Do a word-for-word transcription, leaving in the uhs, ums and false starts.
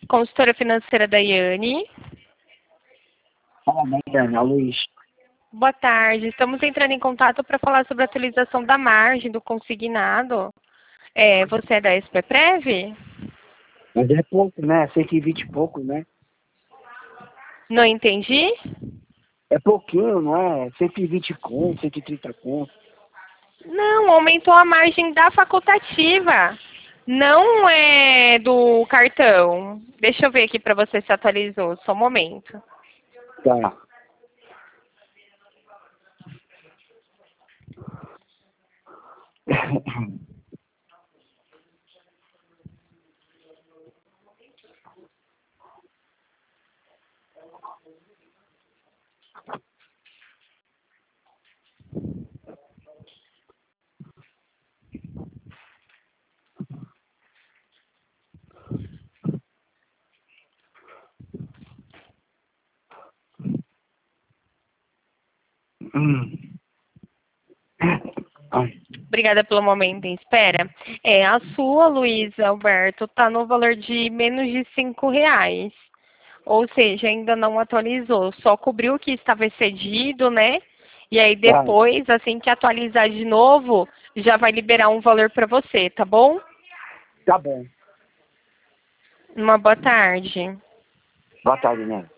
consultora financeira da Iane. Fala, Daiane, Luiz. Boa tarde. Estamos entrando em contato para falar sobre a atualização da margem do consignado. É, você é da SPPrev? Mas é pouco, né? cento e vinte e pouco, né? Não entendi? É pouquinho, não é? cento e vinte conto, cento e trinta conto. Não, aumentou a margem da facultativa. Não é do cartão. Deixa eu ver aqui para você se atualizou. Só um momento. Tá. Hum. Ai. Obrigada pelo momento em espera. É, a sua, Luiz Alberto, está no valor de menos de cinco reais. Ou seja, ainda não atualizou. Só cobriu o que estava excedido, né? E aí Tá, depois, assim que atualizar de novo, já vai liberar um valor para você, tá bom? tá bom. Uma boa tarde. Boa tarde, né?